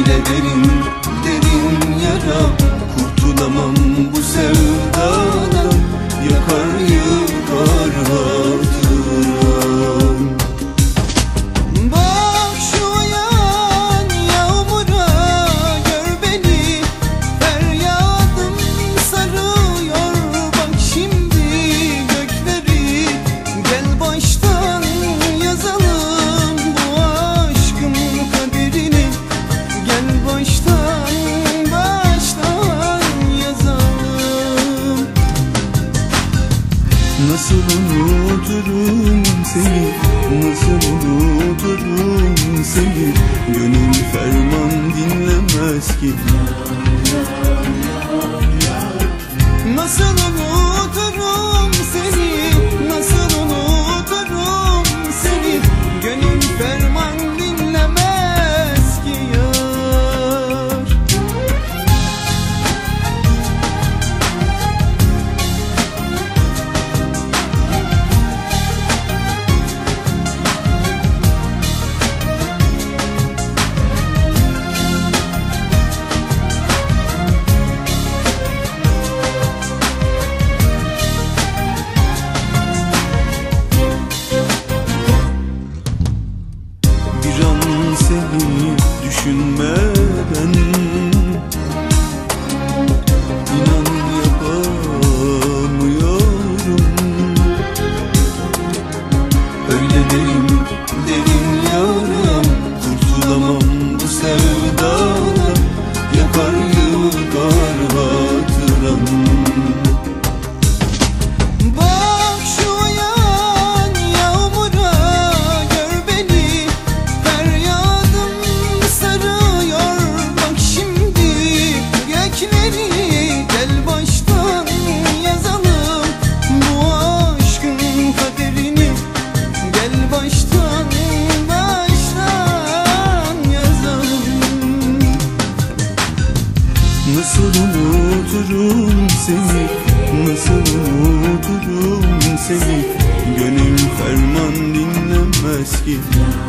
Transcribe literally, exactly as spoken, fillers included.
Öyle derin derin yara, kurtulamam bu sevdadan. Yakar yıkar hatıram. Bak şu yağan yağmura, gör beni, feryadım sarıyor. Bak şimdi gökleri, gel baştan yazalım bu aşkın kaderini. Gel baştan baştan yazalım. Nasıl unuturum seni, nasıl unuturum seni. Gönül ferman dinlemez ki. Nasıl unuturum seni, nasıl unuturum seni. Gönül ferman dinlemez ki yar. Bir an seni düşünmeden inan yapamıyorum. Öyle derin derin yaram, kurtulamam bu sevdadan. Yakar yıkar hatıram. Bak şu yağan yağmura, gör beni, feryadım sarıyor. Bak şimdi gökleri, gel baştan yazalım bu aşkın kaderini. Gel baştan baştan yazalım. Nasıl unuturum seni, nasıl unuturum seni. Gönül ferman dinlemez ki.